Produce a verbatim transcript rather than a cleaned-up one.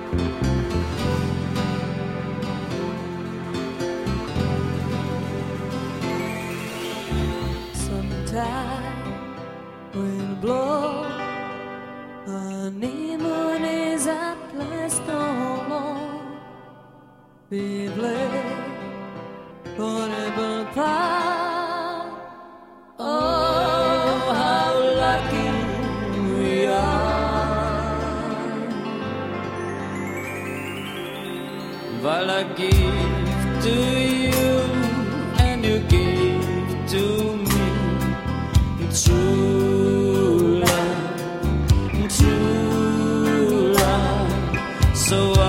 Sometime will blow, honeymoon is a place no more. Be blessed, forever apart. Oh, how lucky we are. While I give to you and you give to me. True love, true love, so